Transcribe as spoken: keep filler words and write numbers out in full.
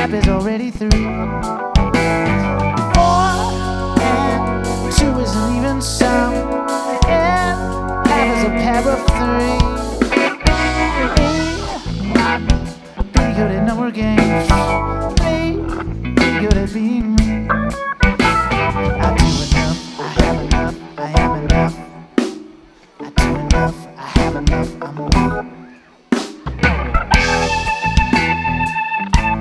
half is already three. Four and two isn't even some, and half is a pair of three.